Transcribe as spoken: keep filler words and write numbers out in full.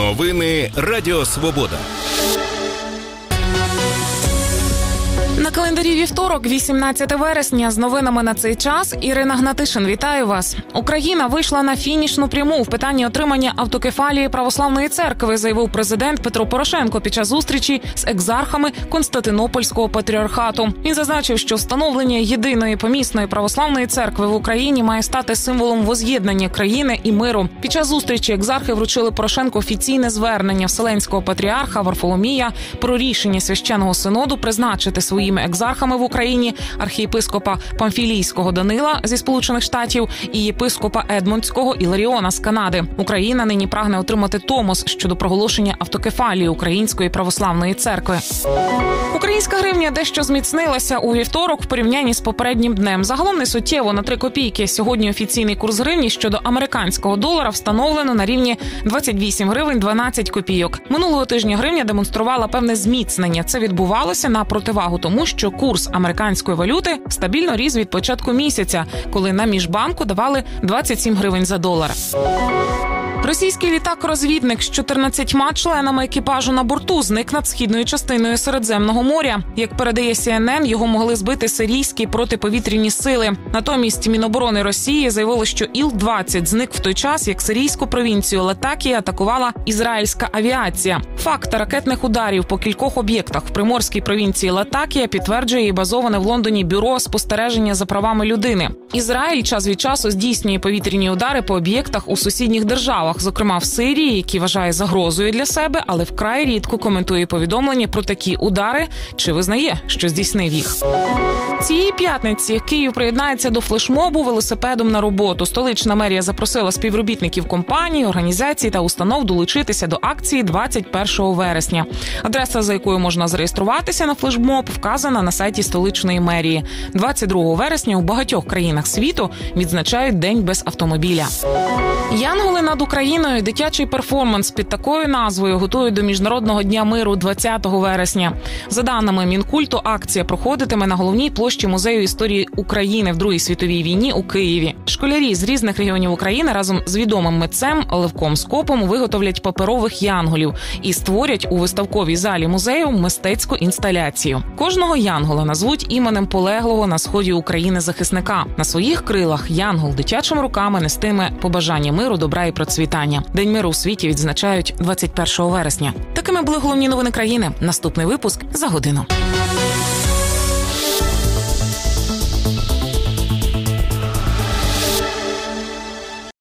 Новини Радіо Свобода. На календарі вівторок, вісімнадцяте вересня. З новинами на цей час Ірина Гнатишин. Вітаю вас. Україна вийшла на фінішну пряму в питанні отримання автокефалії Православної церкви, заявив президент Петро Порошенко під час зустрічі з екзархами Константинопольського патріархату. Він зазначив, що встановлення єдиної помісної православної церкви в Україні має стати символом воз'єднання країни і миру. Під час зустрічі екзархи вручили Порошенку офіційне звернення Вселенського патріарха Варфоломія про рішення священного синоду призначити своїми екзархами в Україні архієпископа Памфілійського Данила зі Сполучених Штатів і єпископа Едмундського Іларіона з Канади. Україна нині прагне отримати томос щодо проголошення автокефалії Української православної церкви. Українська гривня дещо зміцнилася у вівторок в порівнянні з попереднім днем. Загалом не суттєво на три копійки. Сьогодні офіційний курс гривні щодо американського долара встановлено на рівні двадцять вісім гривень дванадцять копійок. Минулого тижня гривня демонструвала певне зміцнення. Це відбувалося на противагу тому, що курс американської валюти стабільно ріс від початку місяця, коли на міжбанку давали двадцять сім гривень за долар. Російський літак-розвідник з чотирнадцятьма членами екіпажу на борту зник над східною частиною Середземного моря. Як передає Сі Ен Ен, його могли збити сирійські протиповітряні сили. Натомість Міноборони Росії заявило, що Іл двадцять зник в той час, як сирійську провінцію Латакія атакувала ізраїльська авіація. Факт ракетних ударів по кількох об'єктах в приморській провінції Латакія підтверджує і базоване в Лондоні бюро спостереження за правами людини. Ізраїль час від часу здійснює повітряні удари по об'єктах у сусідніх державах, зокрема в Сирії, які вважає загрозою для себе, але вкрай рідко коментує повідомлення про такі удари чи визнає, що здійснив їх. Цієї п'ятниці Київ приєднається до флешмобу велосипедом на роботу. Столична мерія запросила співробітників компаній, організацій та установ долучитися до акції двадцять першого вересня. Адреса, за якою можна зареєструватися на флешмоб, вказана на сайті столичної мерії. двадцять другого вересня у багатьох країнах світу відзначають День без автомобіля. Янголи над Україною – дитячий перформанс під такою назвою готують до Міжнародного дня миру двадцятого вересня. За даними Мінкульту, акція проходитиме на головній площі Музею історії України в Другій світовій війні у Києві. Школярі з різних регіонів України разом з відомим митцем Левком Скопом виготовлять паперових янголів і створять у виставковій залі музею мистецьку інсталяцію. Кожного янгола назвуть іменем полеглого на сході України захисника. На своїх крилах янгол дитячими руками нестиме побажання миру, добра і процвітання. День миру у світі відзначають двадцять першого вересня. Такими були головні новини країни. Наступний випуск за годину.